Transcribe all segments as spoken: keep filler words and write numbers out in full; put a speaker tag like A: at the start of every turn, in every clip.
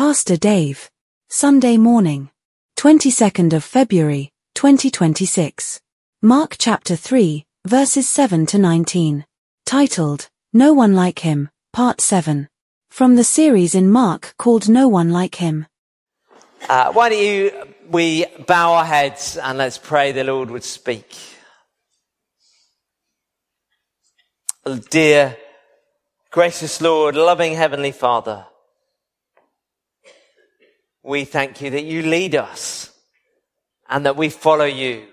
A: Pastor Dave. Sunday morning, twenty-second of February, twenty twenty-six. Mark chapter three, verses seven to nineteen. Titled, No One Like Him, Part seven. From the series in Mark called No One Like Him.
B: Uh, why don't you, we bow our heads and let's pray the Lord would speak. Dear, gracious Lord, loving Heavenly Father, we thank you that you lead us and that we follow you.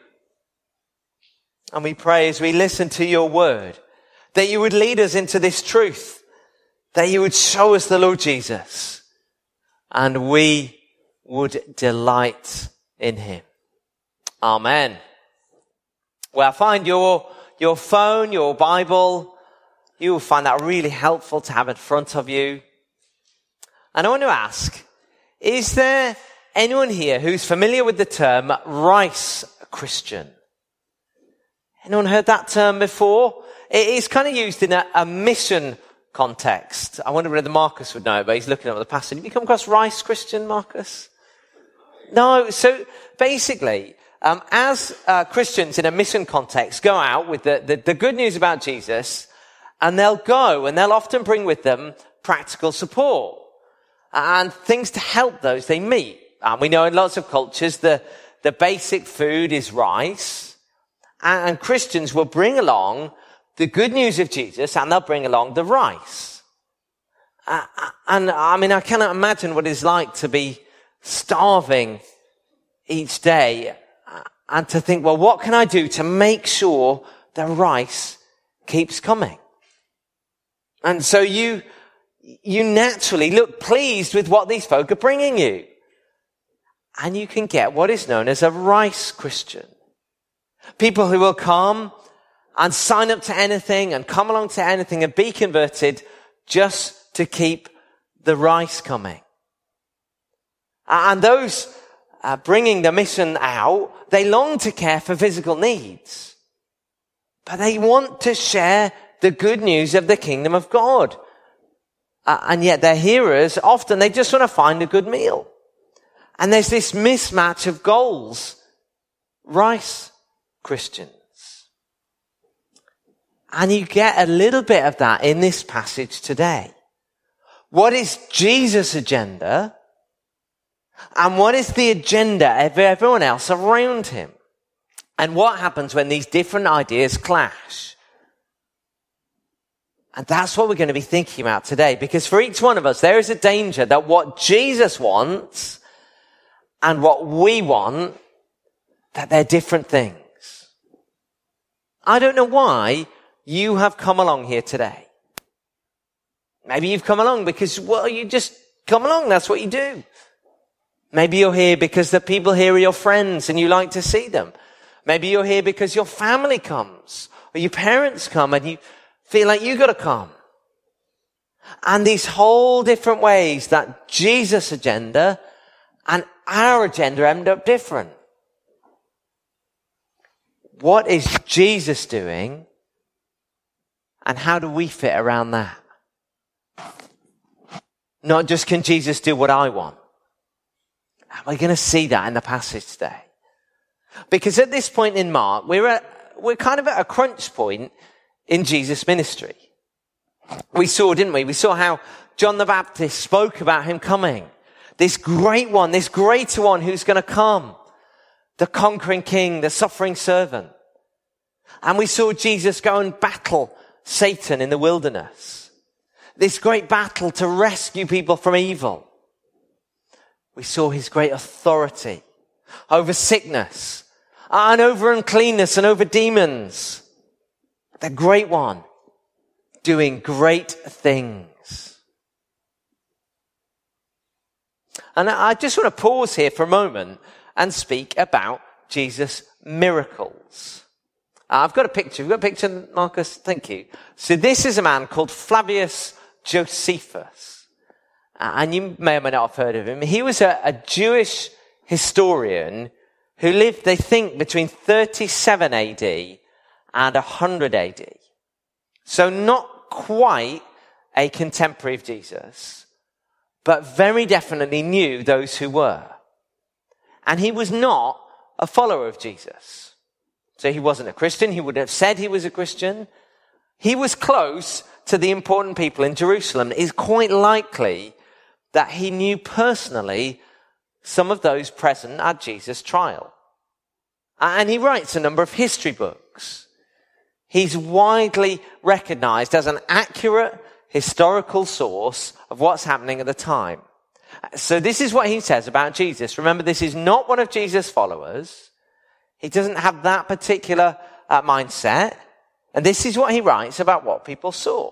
B: And we pray as we listen to your word that you would lead us into this truth, that you would show us the Lord Jesus, and we would delight in him. Amen. Well, find your, your phone, your Bible. You will find that really helpful to have in front of you. And I want to ask, is there anyone here who's familiar with the term Rice Christian? Anyone heard that term before? It is kind of used in a, a mission context. I wonder whether Marcus would know it, but he's looking at the passage. Have you come across Rice Christian, Marcus? No. So basically, um, as uh, Christians in a mission context go out with the, the, the good news about Jesus, and they'll go and they'll often bring with them practical support and things to help those they meet. And we know in lots of cultures the, the basic food is rice, and, and Christians will bring along the good news of Jesus and they'll bring along the rice. Uh, and I mean, I cannot imagine what it's like to be starving each day and to think, well, what can I do to make sure the rice keeps coming? And so you, you naturally look pleased with what these folk are bringing you. And you can get what is known as a Rice Christian. People who will come and sign up to anything and come along to anything and be converted just to keep the rice coming. And those uh, bringing the mission out, they long to care for physical needs. But they want to share the good news of the kingdom of God. Uh, and yet their hearers, often they just want to find a good meal. And there's this mismatch of goals. Rice Christians. And you get a little bit of that in this passage today. What is Jesus' agenda? And what is the agenda of everyone else around him? And what happens when these different ideas clash? And that's what we're going to be thinking about today. Because for each one of us, there is a danger that what Jesus wants and what we want, that they're different things. I don't know why you have come along here today. Maybe you've come along because, well, you just come along. That's what you do. Maybe you're here because the people here are your friends and you like to see them. Maybe you're here because your family comes or your parents come and you feel like you got to come. And these whole different ways that Jesus' agenda and our agenda end up different. What is Jesus doing? And how do we fit around that? Not just can Jesus do what I want. And we're going to see that in the passage today. Because at this point in Mark, we're at, we're kind of at a crunch point in Jesus' ministry. We saw, didn't we? We saw how John the Baptist spoke about him coming. This great one, this greater one who's going to come. The conquering king, the suffering servant. And we saw Jesus go and battle Satan in the wilderness. This great battle to rescue people from evil. We saw his great authority over sickness and over uncleanness and over demons. The great one doing great things. And I just want to pause here for a moment and speak about Jesus' miracles. Uh, I've got a picture. You've got a picture, Marcus? Thank you. So this is a man called Flavius Josephus. Uh, and you may or may not have heard of him. He was a, a Jewish historian who lived, they think, between thirty-seven A D and one hundred A D. So not quite a contemporary of Jesus, but very definitely knew those who were. And he was not a follower of Jesus. So he wasn't a Christian. He wouldn't have said he was a Christian. He was close to the important people in Jerusalem. It's quite likely that he knew personally some of those present at Jesus' trial. And he writes a number of history books. He's widely recognized as an accurate historical source of what's happening at the time. So this is what he says about Jesus. Remember, this is not one of Jesus' followers. He doesn't have that particular uh, mindset. And this is what he writes about what people saw.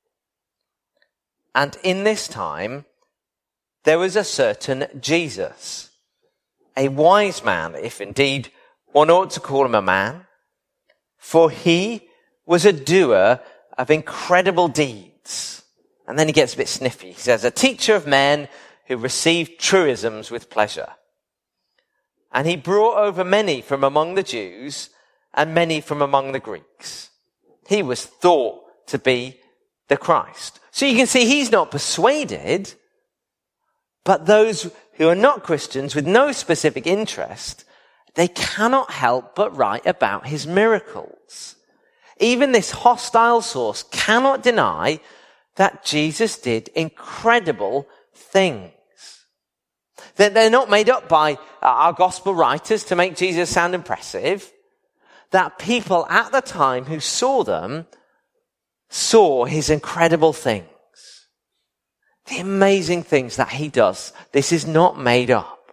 B: And in this time, there was a certain Jesus, a wise man, if indeed one ought to call him a man, for he was a doer of incredible deeds. And then he gets a bit sniffy. He says, a teacher of men who received truisms with pleasure. And he brought over many from among the Jews and many from among the Greeks. He was thought to be the Christ. So you can see he's not persuaded, but those who are not Christians with no specific interest, they cannot help but write about his miracles. Even this hostile source cannot deny that Jesus did incredible things. They're not made up by our gospel writers to make Jesus sound impressive. That people at the time who saw them saw his incredible things. The amazing things that he does. This is not made up.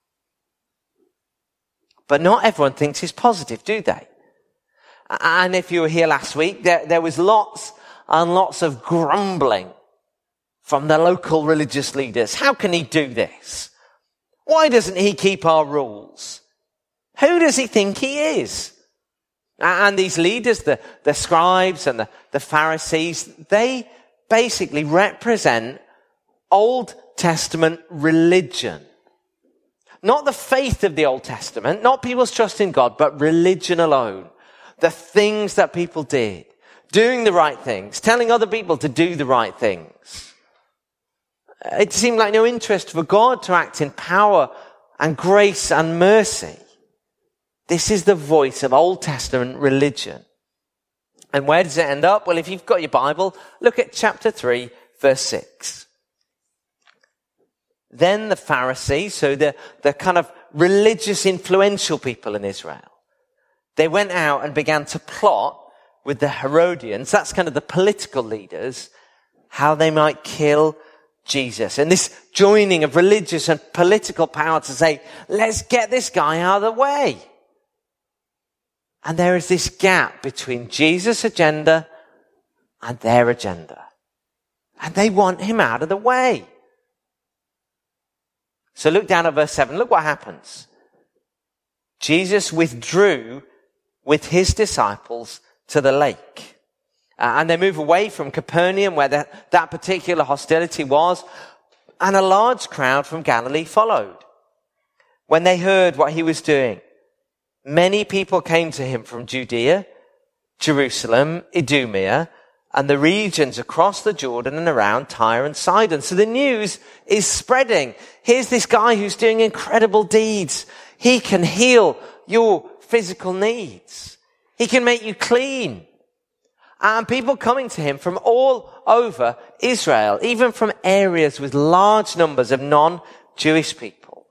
B: But not everyone thinks he's positive, do they? And if you were here last week, there, there was lots and lots of grumbling from the local religious leaders. How can he do this? Why doesn't he keep our rules? Who does he think he is? And these leaders, the, the scribes and the, the Pharisees, they basically represent Old Testament religion. Not the faith of the Old Testament, not people's trust in God, but religion alone. The things that people did. Doing the right things. Telling other people to do the right things. It seemed like no interest for God to act in power and grace and mercy. This is the voice of Old Testament religion. And where does it end up? Well, if you've got your Bible, look at chapter three, verse six. Then the Pharisees, so the, the kind of religious influential people in Israel, they went out and began to plot with the Herodians, that's kind of the political leaders, how they might kill Jesus. And this joining of religious and political power to say, let's get this guy out of the way. And there is this gap between Jesus' agenda and their agenda. And they want him out of the way. So look down at verse seven. Look what happens. Jesus withdrew with his disciples to the lake. Uh, and they move away from Capernaum, where the, that particular hostility was. And a large crowd from Galilee followed. When they heard what he was doing, many people came to him from Judea, Jerusalem, Idumea, and the regions across the Jordan and around Tyre and Sidon. So the news is spreading. Here's this guy who's doing incredible deeds. He can heal your physical needs. He can make you clean. And people coming to him from all over Israel, even from areas with large numbers of non-Jewish people.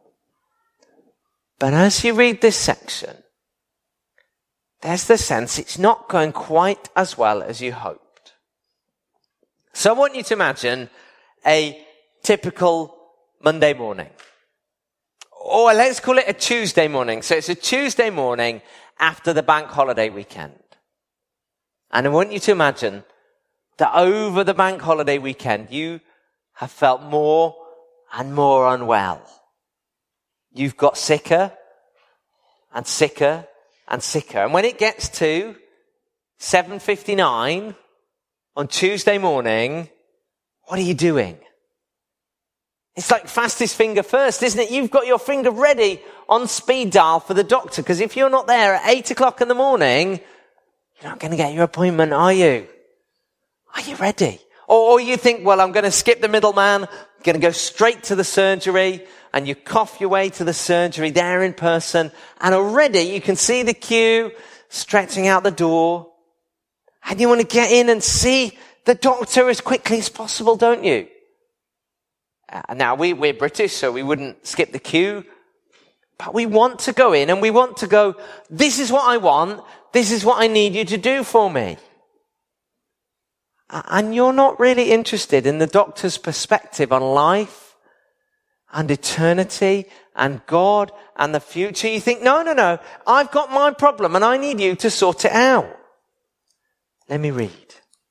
B: But as you read this section, there's the sense it's not going quite as well as you hoped. So I want you to imagine a typical Monday morning. Or let's call it a Tuesday morning. So it's a Tuesday morning after the bank holiday weekend. And I want you to imagine that over the bank holiday weekend, you have felt more and more unwell. You've got sicker and sicker and sicker. And when it gets to seven fifty-nine on Tuesday morning, what are you doing? It's like fastest finger first, isn't it? You've got your finger ready on speed dial for the doctor, because if you're not there at eight o'clock in the morning, you're not going to get your appointment, are you? Are you ready? Or, or you think, well, I'm going to skip the middleman, You're going to go straight to the surgery, and you cough your way to the surgery there in person, and already you can see the queue stretching out the door, and you want to get in and see the doctor as quickly as possible, don't you? Uh, now, we, we're British, so we wouldn't skip the queue, but we want to go in and we want to go, this is what I want, this is what I need you to do for me. Uh, and you're not really interested in the doctor's perspective on life and eternity and God and the future. You think, no, no, no, I've got my problem and I need you to sort it out. Let me read.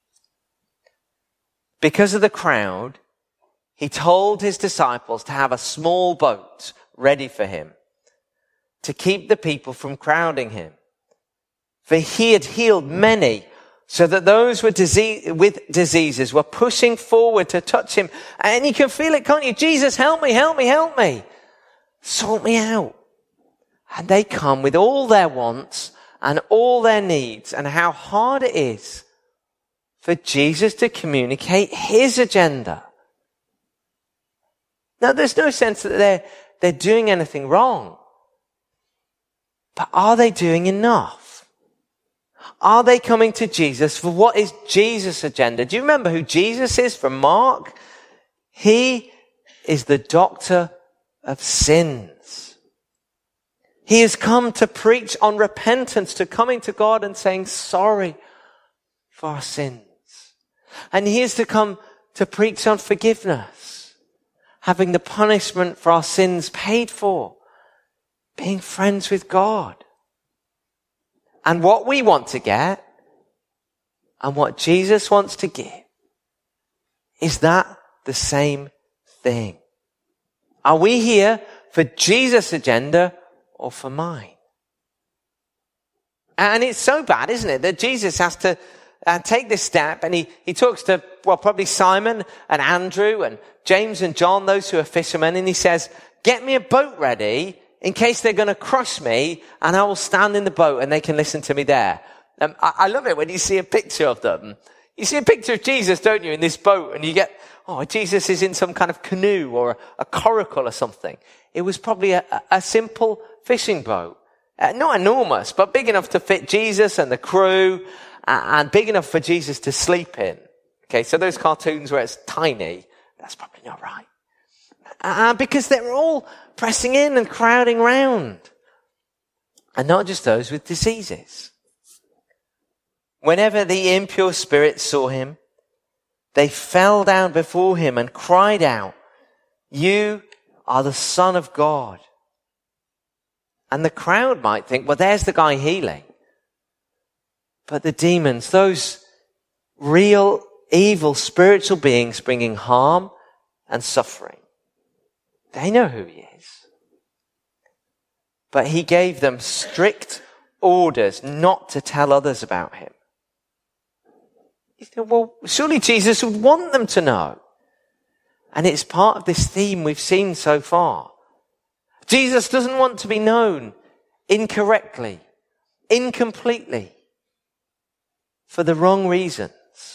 B: Because of the crowd, he told his disciples to have a small boat ready for him, to keep the people from crowding him. For he had healed many, so that those with, disease, with diseases were pushing forward to touch him. And you can feel it, can't you? Jesus, help me, help me, help me. Sort me out. And they come with all their wants and all their needs, and how hard it is for Jesus to communicate his agenda. Now, there's no sense that they're, they're doing anything wrong. But are they doing enough? Are they coming to Jesus for what is Jesus' agenda? Do you remember who Jesus is from Mark? He is the doctor of sins. He has come to preach on repentance, to coming to God and saying sorry for our sins. And he is to come to preach on forgiveness, having the punishment for our sins paid for, being friends with God. And what we want to get, and what Jesus wants to give, is that the same thing? Are we here for Jesus' agenda or for mine? And it's so bad, isn't it, that Jesus has to uh, take this step, and he, he talks to, well, probably Simon and Andrew and James and John, those who are fishermen, and he says, get me a boat ready in case they're going to crush me, and I will stand in the boat and they can listen to me there. Um, I, I love it when you see a picture of them. You see a picture of Jesus, don't you, in this boat, and you get, oh, Jesus is in some kind of canoe or a, a coracle or something. It was probably a, a simple fishing boat. Uh, not enormous, but big enough to fit Jesus and the crew, uh, and big enough for Jesus to sleep in. Okay, so those cartoons where it's tiny, that's probably not right. Uh, because they're all pressing in and crowding round. And not just those with diseases. Whenever the impure spirits saw him, they fell down before him and cried out, you are the Son of God. And the crowd might think, well, there's the guy healing. But the demons, those real evil spiritual beings bringing harm and suffering, they know who he is. But he gave them strict orders not to tell others about him. You think, well, surely Jesus would want them to know. And it's part of this theme we've seen so far. Jesus doesn't want to be known incorrectly, incompletely, for the wrong reasons.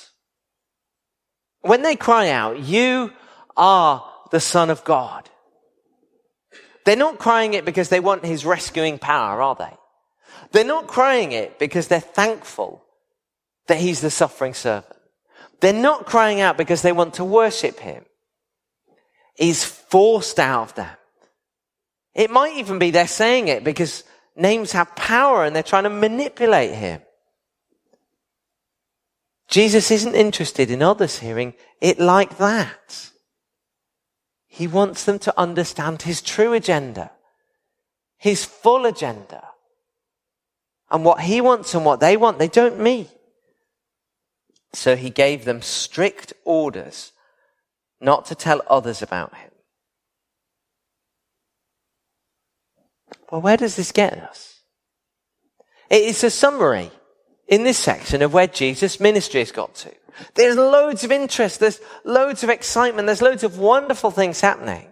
B: When they cry out, you are the Son of God, they're not crying it because they want his rescuing power, are they? They're not crying it because they're thankful that he's the suffering servant. They're not crying out because they want to worship him. He's forced out of them. It might even be they're saying it because names have power and they're trying to manipulate him. Jesus isn't interested in others hearing it like that. He wants them to understand his true agenda, his full agenda. And what he wants and what they want, they don't meet. So he gave them strict orders not to tell others about him. Well, where does this get us? It's a summary in this section of where Jesus' ministry has got to. There's loads of interest, there's loads of excitement, there's loads of wonderful things happening.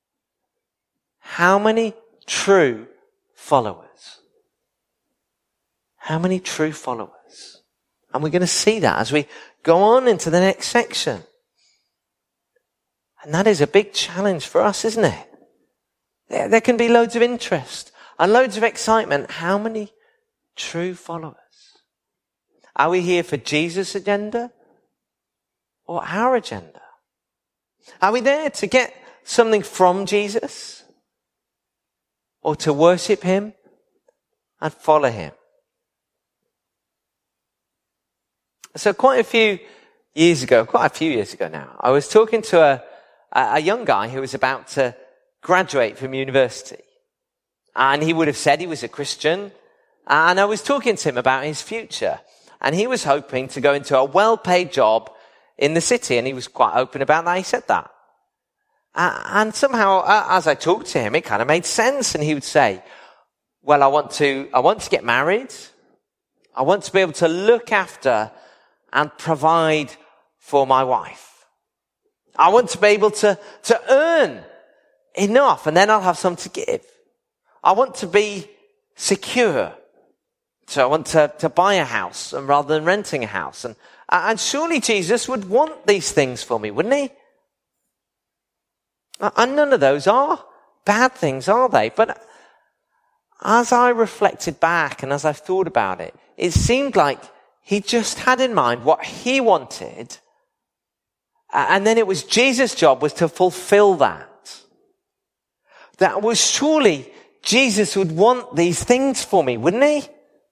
B: How many true followers? How many true followers? And we're going to see that as we go on into the next section. And that is a big challenge for us, isn't it? There, there can be loads of interest and loads of excitement. How many true followers? Are we here for Jesus' agenda or our agenda? Are we there to get something from Jesus or to worship him and follow him? So quite a few years ago, quite a few years ago now, I was talking to a, a young guy who was about to graduate from university. And he would have said he was a Christian. And I was talking to him about his future. And he was hoping to go into a well-paid job in the city. And he was quite open about that. He said that. Uh, and somehow, uh, as I talked to him, it kind of made sense. And he would say, well, I want to, I want to get married. I want to be able to look after and provide for my wife. I want to be able to, to earn enough, and then I'll have some to give. I want to be secure. So I want to, to buy a house and rather than renting a house. And, and surely Jesus would want these things for me, wouldn't he? And none of those are bad things, are they? But as I reflected back and as I thought about it, it seemed like he just had in mind what he wanted. And then it was Jesus' job was to fulfill that. That was surely Jesus would want these things for me, wouldn't he?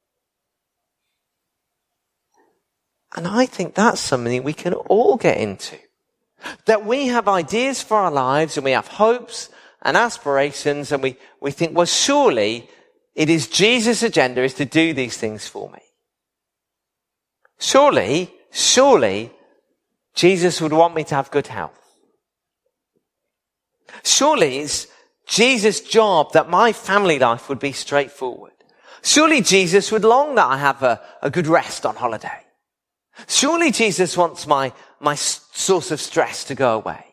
B: And I think that's something we can all get into. That we have ideas for our lives and we have hopes and aspirations and we, we think, well, surely it is Jesus' agenda is to do these things for me. Surely, surely, Jesus would want me to have good health. Surely it's Jesus' job that my family life would be straightforward. Surely Jesus would long that I have a, a good rest on holiday. Surely Jesus wants my, my source of stress to go away.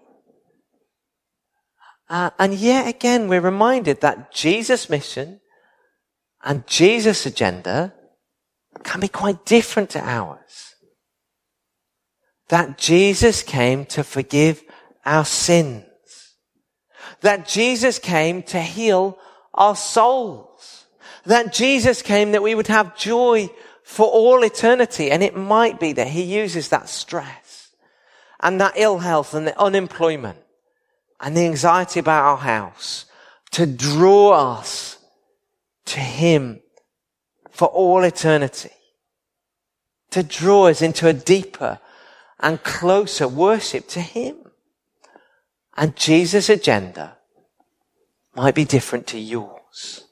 B: Uh, and yet again, we're reminded that Jesus' mission and Jesus' agenda can be quite different to ours. That Jesus came to forgive our sins. That Jesus came to heal our souls. That Jesus came that we would have joy for all eternity. And it might be that he uses that stress and that ill health and the unemployment and the anxiety about our house to draw us to him for all eternity. To draw us into a deeper and closer worship to him. And Jesus' agenda might be different to yours.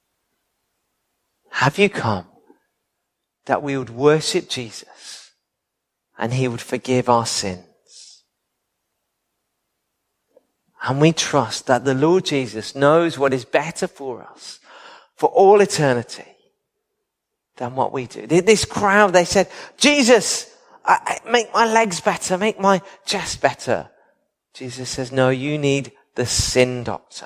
B: Have you come that we would worship Jesus and he would forgive our sins? And we trust that the Lord Jesus knows what is better for us for all eternity than what we do. This crowd, they said, Jesus, I, I, make my legs better, make my chest better. Jesus says, no, you need the sin doctor.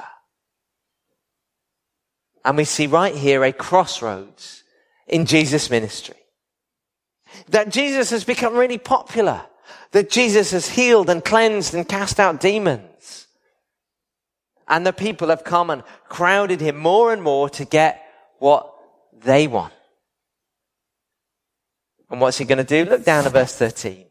B: And we see right here a crossroads in Jesus' ministry. That Jesus has become really popular. That Jesus has healed and cleansed and cast out demons. And the people have come and crowded him more and more to get what they want. And what's he going to do? Look down at verse thirteen.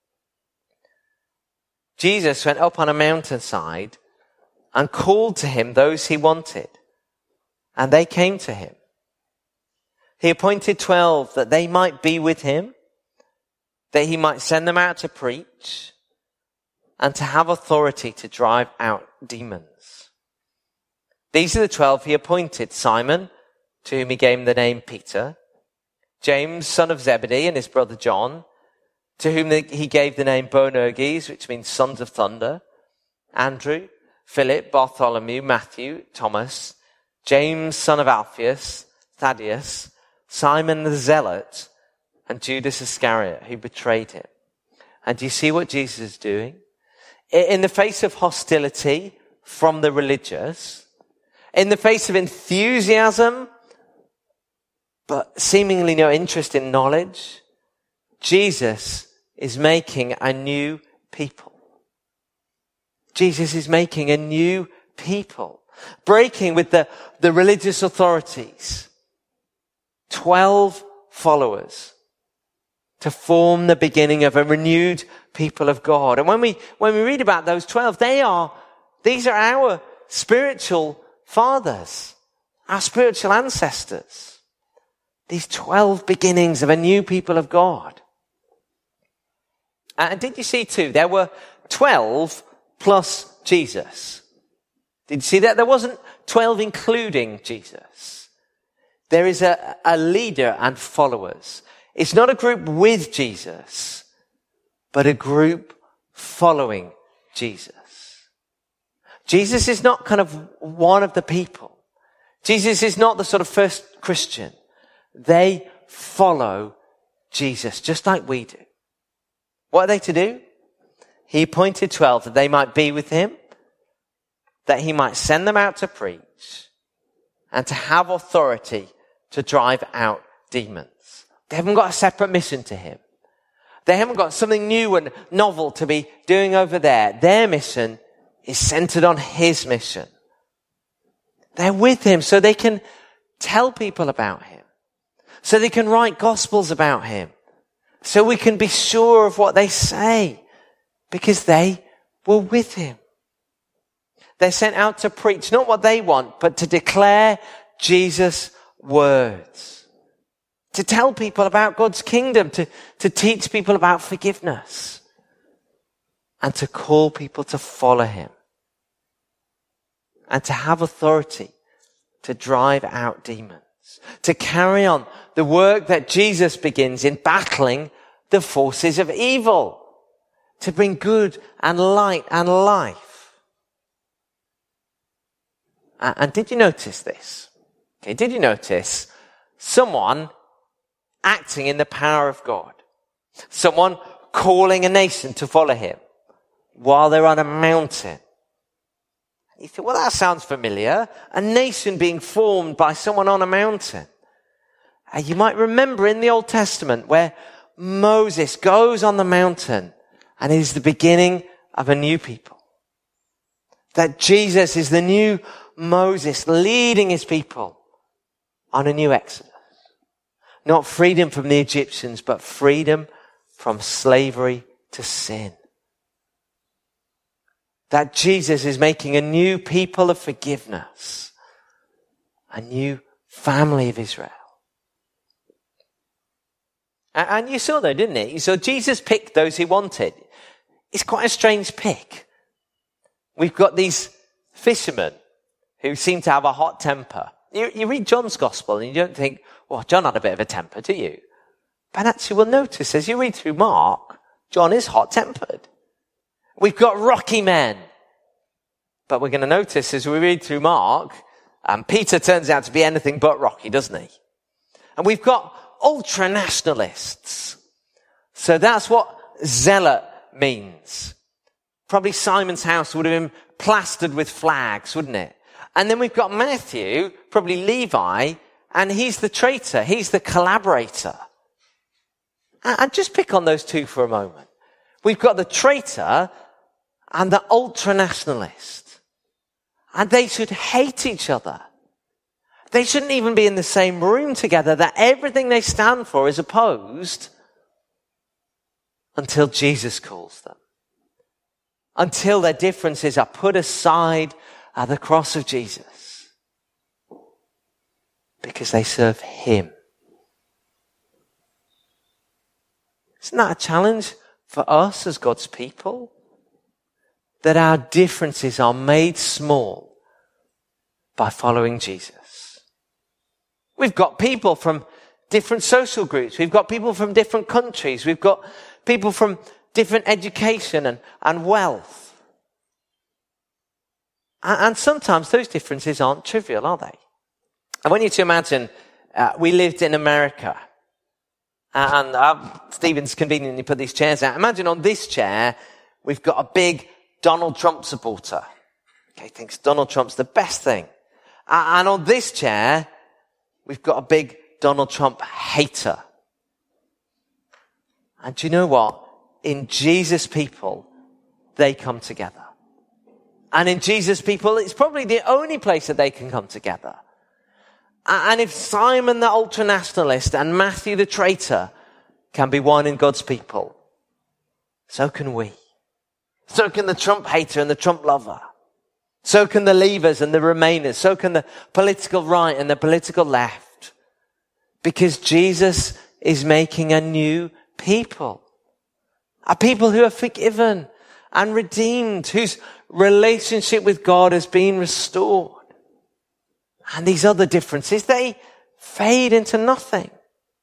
B: Jesus went up on a mountainside and called to him those he wanted. And they came to him. He appointed twelve that they might be with him, that he might send them out to preach and to have authority to drive out demons. These are the twelve he appointed: Simon, to whom he gave the name Peter, James, son of Zebedee, and his brother John, to whom he gave the name Boanerges, which means sons of thunder, Andrew, Philip, Bartholomew, Matthew, Thomas, James, son of Alphaeus, Thaddeus, Simon the Zealot, and Judas Iscariot, who betrayed him. And do you see what Jesus is doing? In the face of hostility from the religious, in the face of enthusiasm, but seemingly no interest in knowledge, Jesus is making a new people. Jesus is making a new people, breaking with the, the religious authorities. Twelve followers to form the beginning of a renewed people of God. And when we, when we read about those twelve, they are, these are our spiritual fathers, our spiritual ancestors. These twelve beginnings of a new people of God. And did you see too, there were twelve plus Jesus. Did you see that? There wasn't twelve including Jesus. There is a, a leader and followers. It's not a group with Jesus, but a group following Jesus. Jesus is not kind of one of the people. Jesus is not the sort of first Christian. They follow Jesus, just like we do. What are they to do? He appointed twelve that they might be with him, that he might send them out to preach, and to have authority to drive out demons. They haven't got a separate mission to him. They haven't got something new and novel to be doing over there. Their mission is centered on his mission. They're with him so they can tell people about him. So they can write gospels about him. So we can be sure of what they say because they were with him. They're sent out to preach not what they want, but to declare Jesus' words. To tell people about God's kingdom, to, to teach people about forgiveness, and to call people to follow him. And to have authority to drive out demons. To carry on the work that Jesus begins in battling the forces of evil. To bring good and light and life. And, and did you notice this? Okay, did you notice someone acting in the power of God? Someone calling a nation to follow him while they're on a mountain. You think, well, that sounds familiar. A nation being formed by someone on a mountain. Uh, you might remember in the Old Testament where Moses goes on the mountain and it is the beginning of a new people. That Jesus is the new Moses leading his people on a new exodus. Not freedom from the Egyptians, but freedom from slavery to sin. That Jesus is making a new people of forgiveness. A new family of Israel. And you saw though, didn't it? You saw Jesus picked those he wanted. It's quite a strange pick. We've got these fishermen who seem to have a hot temper. You, you read John's gospel and you don't think, well, John had a bit of a temper, do you? But actually we'll notice as you read through Mark, John is hot-tempered. We've got rocky men. But we're going to notice as we read through Mark, um, Peter turns out to be anything but rocky, doesn't he? And we've got ultra-nationalists. So that's what zealot means. Probably Simon's house would have been plastered with flags, wouldn't it? And then we've got Matthew, probably Levi, and he's the traitor. He's the collaborator. And just pick on those two for a moment. We've got the traitor and the ultra-nationalist. And they should hate each other. They shouldn't even be in the same room together. That everything they stand for is opposed until Jesus calls them. Until their differences are put aside at the cross of Jesus. Because they serve him. Isn't that a challenge for us as God's people? That our differences are made small by following Jesus. We've got people from different social groups. We've got people from different countries. We've got people from different education and, and wealth. And, and sometimes those differences aren't trivial, are they? I want you to imagine uh, we lived in America. And uh, Stephen's conveniently put these chairs out. Imagine on this chair, we've got a big Donald Trump supporter. Okay, thinks Donald Trump's the best thing. Uh, and on this chair, we've got a big Donald Trump hater. And do you know what? In Jesus' people, they come together. And in Jesus' people, it's probably the only place that they can come together. And if Simon the ultranationalist and Matthew the traitor can be one in God's people, so can we. So can the Trump hater and the Trump lover. So can the leavers and the remainers. So can the political right and the political left. Because Jesus is making a new people. A people who are forgiven and redeemed, whose relationship with God has been restored. And these other differences, they fade into nothing.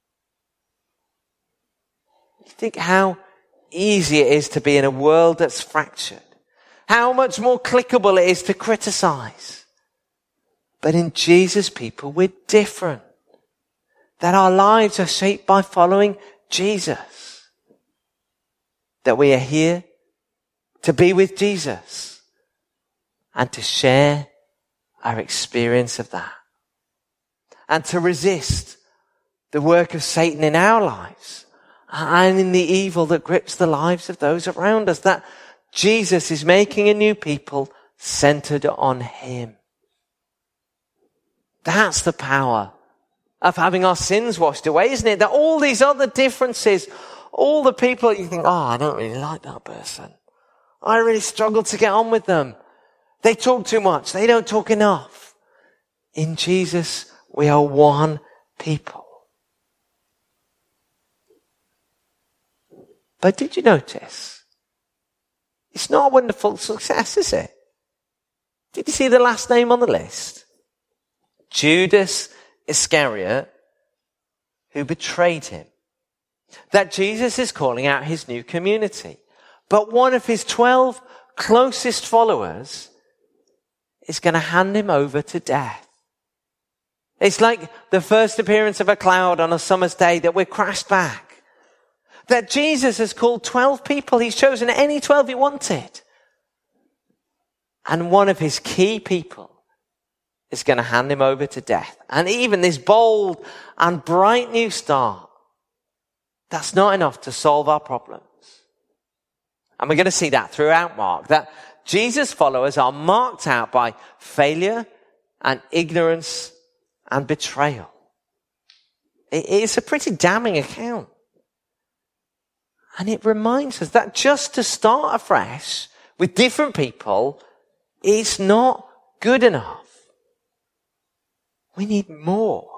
B: You think how easy it is to be in a world that's fractured. How much more clickable it is to criticize. But in Jesus' people, we're different. That our lives are shaped by following Jesus. That we are here to be with Jesus and to share our experience of that. And to resist the work of Satan in our lives and in the evil that grips the lives of those around us. That Jesus is making a new people centered on him. That's the power of having our sins washed away, isn't it? That all these other differences, all the people you think, oh, I don't really like that person. I really struggle to get on with them. They talk too much. They don't talk enough. In Jesus, we are one people. But did you notice? It's not a wonderful success, is it? Did you see the last name on the list? Judas Iscariot, who betrayed him. That Jesus is calling out his new community. But one of his twelve closest followers is going to hand him over to death. It's like the first appearance of a cloud on a summer's day that we're crashed back. That Jesus has called twelve people. He's chosen any twelve he wanted. And one of his key people is going to hand him over to death. And even this bold and bright new start, that's not enough to solve our problems. And we're going to see that throughout Mark, that Jesus' followers are marked out by failure and ignorance and betrayal. It's a pretty damning account. And it reminds us that just to start afresh with different people is not good enough. We need more.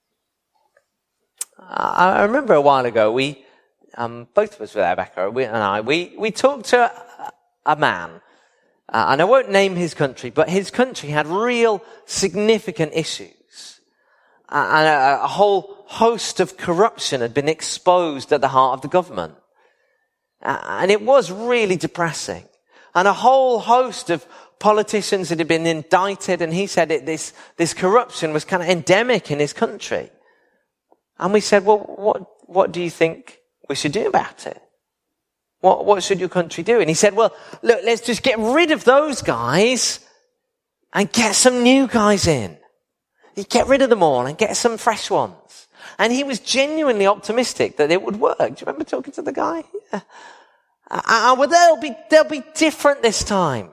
B: I remember a while ago, we, um, both of us were there, Becca we, and I, we, we talked to a, a man, uh, and I won't name his country, but his country had real significant issues. Uh, and a, a whole host of corruption had been exposed at the heart of the government. Uh, and it was really depressing. And a whole host of politicians that had been indicted, and he said it, this, this corruption was kind of endemic in his country. And we said, well, what, what do you think we should do about it? What, what should your country do? And he said, well, look, let's just get rid of those guys and get some new guys in. You get rid of them all and get some fresh ones. And he was genuinely optimistic that it would work. Do you remember talking to the guy? Yeah. Uh, well, they'll be, they'll be different this time.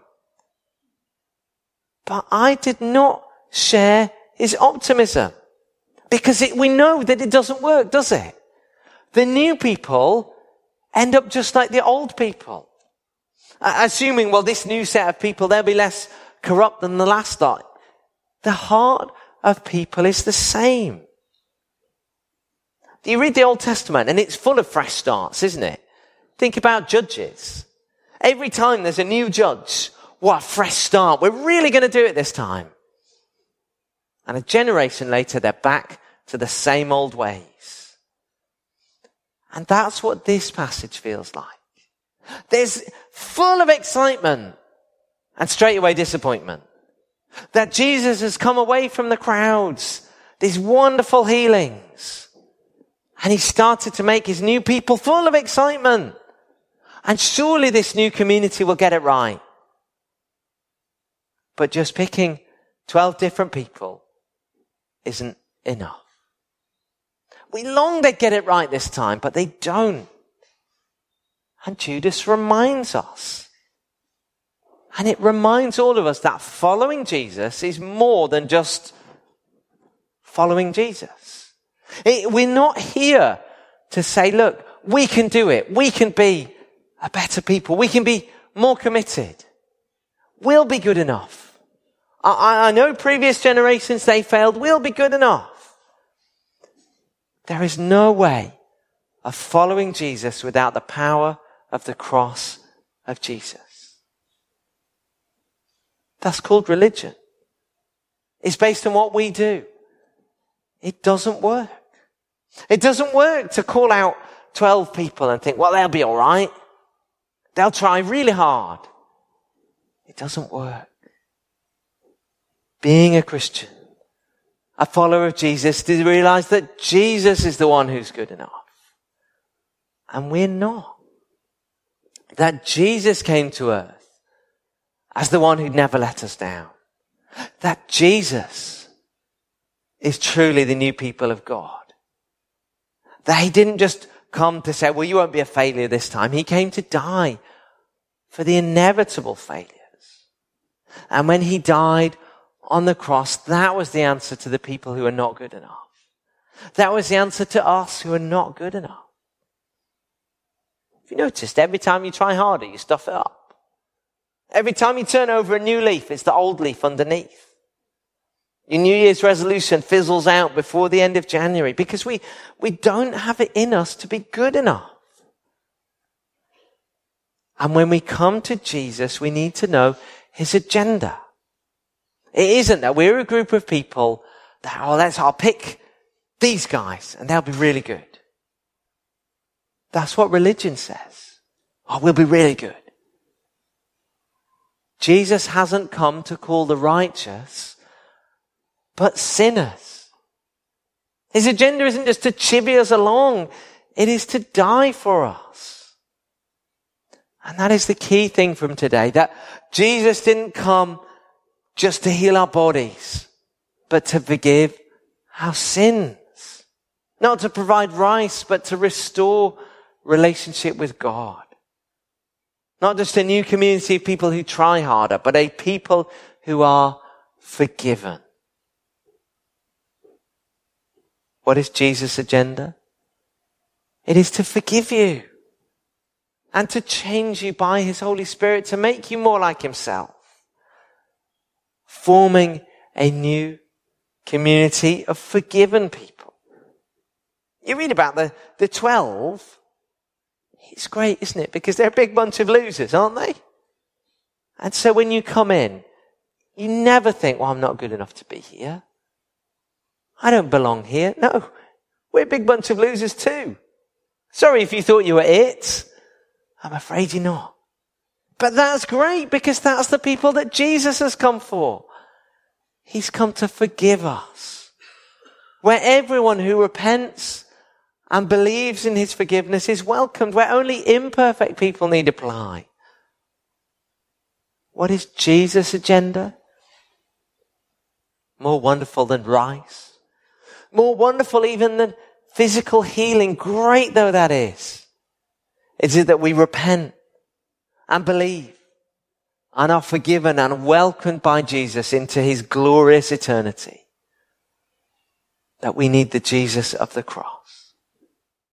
B: But I did not share his optimism. Because it, we know that it doesn't work, does it? The new people end up just like the old people. Uh, assuming, well, this new set of people, they'll be less corrupt than the last lot. The heart of people is the same. You read the Old Testament and it's full of fresh starts, isn't it? Think about judges. Every time there's a new judge, what a fresh start. We're really going to do it this time. And a generation later, they're back to the same old ways. And that's what this passage feels like. There's full of excitement and straight away disappointment. That Jesus has come away from the crowds, these wonderful healings. And he started to make his new people full of excitement. And surely this new community will get it right. But just picking twelve different people isn't enough. We long they'd get it right this time, but they don't. And Judas reminds us. And it reminds all of us that following Jesus is more than just following Jesus. It, we're not here to say, look, we can do it. We can be a better people. We can be more committed. We'll be good enough. I, I know previous generations, they failed. We'll be good enough. There is no way of following Jesus without the power of the cross of Jesus. That's called religion. It's based on what we do. It doesn't work. It doesn't work to call out twelve people and think, well, they'll be all right. They'll try really hard. It doesn't work. Being a Christian, a follower of Jesus, to realize that Jesus is the one who's good enough. And we're not. That Jesus came to earth as the one who'd never let us down. That Jesus is truly the new people of God. That he didn't just come to say, well, you won't be a failure this time. He came to die for the inevitable failures. And when he died on the cross, that was the answer to the people who are not good enough. That was the answer to us who are not good enough. If you noticed, every time you try harder, you stuff it up. Every time you turn over a new leaf, it's the old leaf underneath. Your New Year's resolution fizzles out before the end of January because we, we don't have it in us to be good enough. And when we come to Jesus, we need to know his agenda. It isn't that we're a group of people that, oh, let's, I'll pick these guys and they'll be really good. That's what religion says. Oh, we'll be really good. Jesus hasn't come to call the righteous, but sinners. His agenda isn't just to chivvy us along. It is to die for us. And that is the key thing from today, that Jesus didn't come just to heal our bodies, but to forgive our sins. Not to provide rice, but to restore relationship with God. Not just a new community of people who try harder, but a people who are forgiven. What is Jesus' agenda? It is to forgive you and to change you by his Holy Spirit to make you more like himself, forming a new community of forgiven people. You read about the, the twelve. It's great, isn't it? Because they're a big bunch of losers, aren't they? And so when you come in, you never think, well, I'm not good enough to be here. I don't belong here. No, we're a big bunch of losers too. Sorry if you thought you were it. I'm afraid you're not. But that's great because that's the people that Jesus has come for. He's come to forgive us. Where everyone who repents and believes in his forgiveness is welcomed, where only imperfect people need apply. What is Jesus' agenda? More wonderful than rice. More wonderful even than physical healing, great though that is. Is it that we repent and believe and are forgiven and welcomed by Jesus into his glorious eternity? That we need the Jesus of the cross.